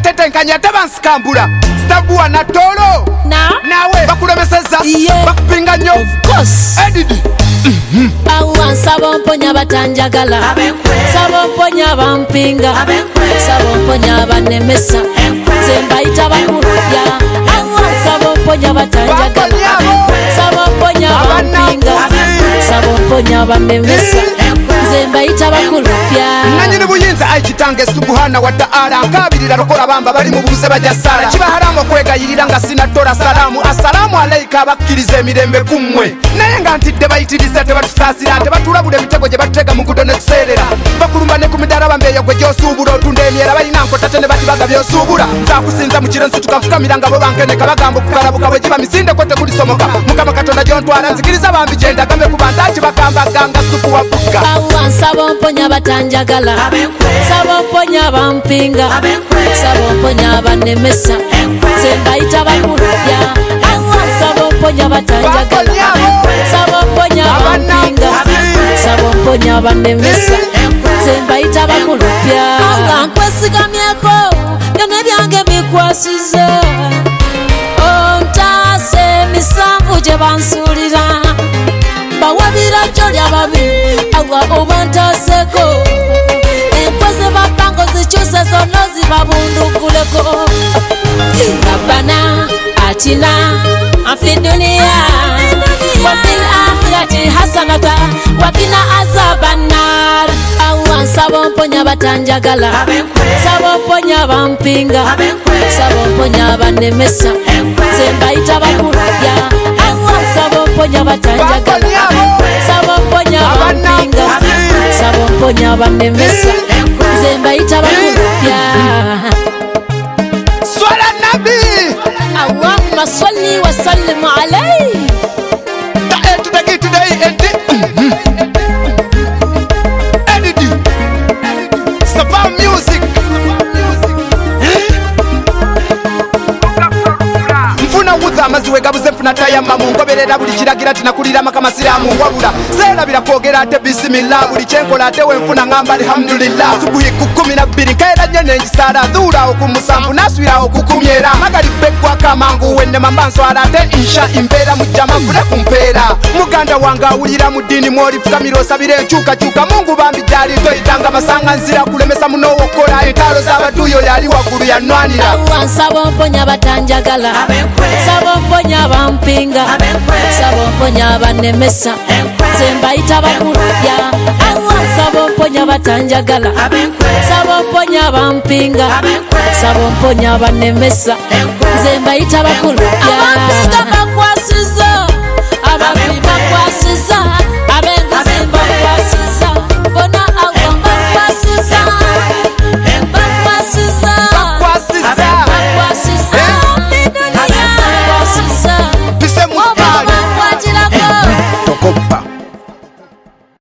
tetenkanya tebansikambula Staguwa na tolo nawe bakulemeseza bakupinga nnyo edidi Sabo mponya batanjagala Sabo mponya bampinga Sabo mponya banemesa Zembaita bakulya Sabo mponya batanjagala Sabo mponya bampinga Sabo mponya banemesa Zembaita bakulya Nanyini buyinza aikitange Subhana wa ta'ala Nkabirira lokola bamba bali mu bubuze bajasala Kiba haramu kwegayirira nga sinatola salamu Assalamu alaika abakkiriza emirembe kummwe naye nga ntidde bayitiriza tebatusasira tebatulabula emitego gye batutega mu gudo ne tuseerera bakulumba ne ku midala bambeeyo gwe gy'osuubula otunda emyera balina nkota ne batibaga by'osuubula nzakusinza mu kiro nsituka nfukamiranga bo bankeneka bagamba okukalabuka bwe giba misindeko tekulisomoka mukama katonda gyontwala nzikiriza bambi gye ndagambe ku bantu ati bakambaganga supu wa bugga Sabo mponya batanjagala Sabo mponya bampinga Sabo mponya banemesa Zembaita bakulya Sabo mponya batanjagala Sabo mponya bampinga Sabo mponya banemesa Zembaita bakulya Anga nkwesigamyeko byonna byange bikwasize Ontase misanvu gye bansuulira bawabira jolya babi awa obantaseko enkoze bapango zikyuse zonna zibabunduguleko Rabbana atina afi dunia wa fil akhirati hasanata wa qina azaban nar Sabo mponya batanjagala Sabo mponya bampinga Sabo mponya banemesa Zembaita bakulya Sabo mponya batanjagala Sabo mponya bampinga Sabo mponya banemesa Zembaita bakulya Swala nabi Allahumma salli wa sallim alayhi amaziwe gabuze mfuna tayamba mungoberera buli kiragira tinakulira makamasiramu wabula serabira kwogera ate bismillah buli kyenkola ate wenfuna ngamba alhamdulillah subuhi ku 12 nkaera nnyo nengisala dhuulawo ku musanvu naswirawo ku 10 magalibbekwa kamangu wenne mambanswala ate insha imbeera mujjama nfune ku mpeera muganda wange awulira mu ddiini mwolifukamira osabira enkyukakyuka mungu bambi gyali toyitanga masanga nzira kulemesa munowokola entaalo z'abaduuyo yali waggulu yanwanira Sabo mponya batanjagala Sabo mponya bampinga Sabo mponya banemesa Zembaita bakulya Sabo mponya batanjagala Sabo mponya bampinga Sabo mponya banemesa Zembaita bakulya